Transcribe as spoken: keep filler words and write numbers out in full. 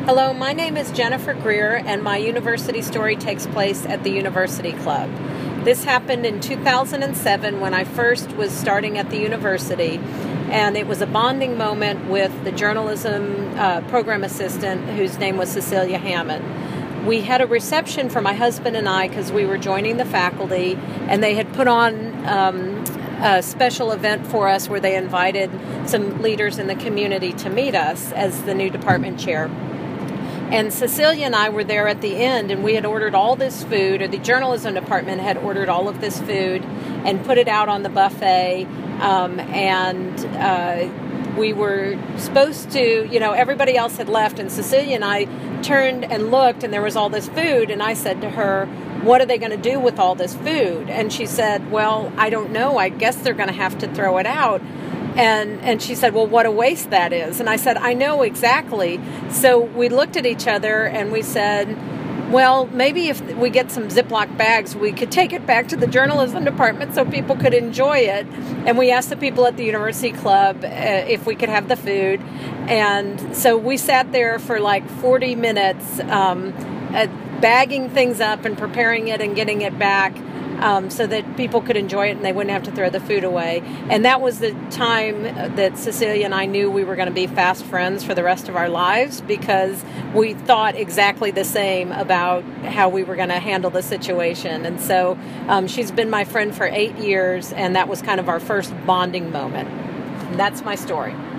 Hello, my name is Jennifer Greer, and my university story takes place at the University Club. This happened in two thousand seven when I first was starting at the university, and it was a bonding moment with the journalism uh, program assistant whose name was Cecilia Hammond. We had a reception for my husband and I because we were joining the faculty, and they had put on um, a special event for us where they invited some leaders in the community to meet us as the new department chair. And Cecilia and I were there at the end, and we had ordered all this food, or the journalism department had ordered all of this food and put it out on the buffet. Um, and uh, we were supposed to, you know, everybody else had left, and Cecilia and I turned and looked, and there was all this food. And I said to her, "What are they going to do with all this food?" And she said, "Well, I don't know. I guess they're going to have to throw it out." And and she said, "Well, what a waste that is." And I said, "I know exactly." So we looked at each other and we said, well, maybe if we get some Ziploc bags, we could take it back to the journalism department so people could enjoy it. And we asked the people at the University Club uh, if we could have the food. And so we sat there for like forty minutes um, uh, bagging things up and preparing it and getting it back. Um, so that people could enjoy it and they wouldn't have to throw the food away. And that was the time that Cecilia and I knew we were going to be fast friends for the rest of our lives, because we thought exactly the same about how we were going to handle the situation. And so um, she's been my friend for eight years, and that was kind of our first bonding moment. And that's my story.